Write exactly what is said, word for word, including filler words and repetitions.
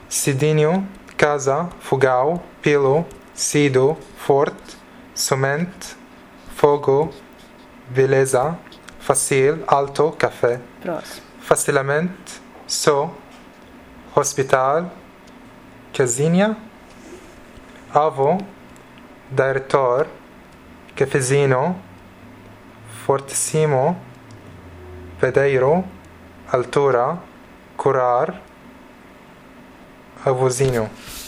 Sidinho, casa, fogão, pilo, sido, forte, somente, fogo, beleza, fácil, alto, café. Próximo. Facilmente, só, hospital, casinha, avô, diretor, cafezinho, fortissimo, padeiro, altura, curar, avôzinho.